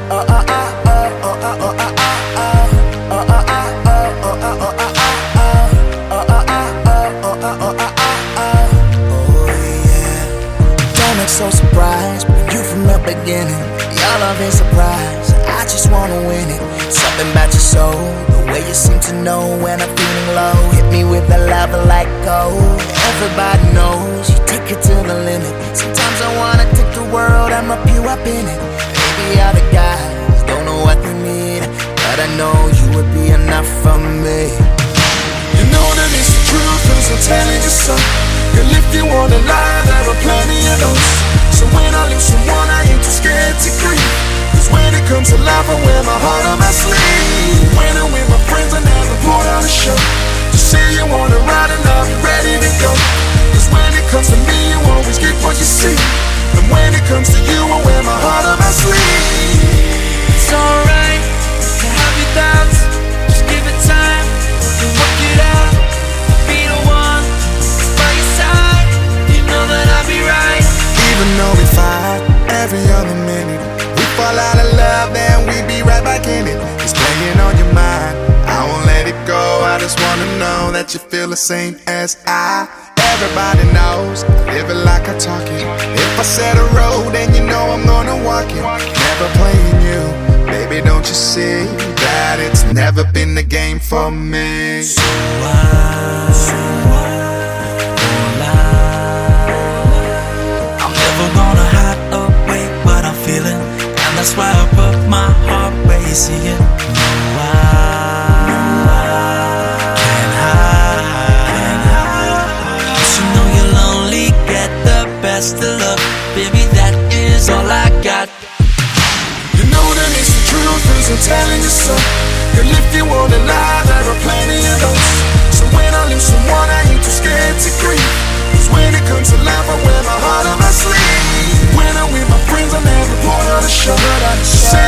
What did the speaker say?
Don't look so surprised, but you from the beginning. Your love is a surprise, I just wanna win it. Something about your soul, the way you seem to know when I'm feeling low. Hit me with a lava like gold. Everybody knows you take it to the limit. Sometimes I wanna take the world and wrap you up in it. Maybe other guys don't know what they need, but I know you would be enough for me. You know that it's the truth, cause I'm telling you so. And if you wanna lie, there are plenty of those. So when I lose someone, I ain't too scared to grieve. Cause when it comes to life, I wear my heart on my sleeve. When I'm with my friends, I never put on a show. Just say you wanna ride and I'll be ready to go. Cause when it comes to me, you always get what you see. And when it comes to you, I wear my heart on my sleeve. It's alright to have your doubts, just give it time to work it out. Be the one by your side, you know that I'll be right. Even though we fight every other minute, we fall out of love, then we be right back in it. It's playing on your mind, I won't let it go. I just wanna know that you feel the same as I. Everybody knows, I live it like I talk it. If I set a road, then you know I'm gonna walk it. Never playing you, baby, don't you see that it's never been the game for me. So I'm never gonna hide away what I'm feeling, and that's why I put my heart where you see it. No, I can't hide. 'Cause you know you'll only get the best of love, baby, that is all I got. You know that it's the truth, cause I'm telling you so. And if you wanna lie, there are plenty of those. So when I lose someone, I ain't too scared to grieve. Cause when it comes to life, I wear my heart on my sleeve. When I'm with my friends, I never put on a show. Say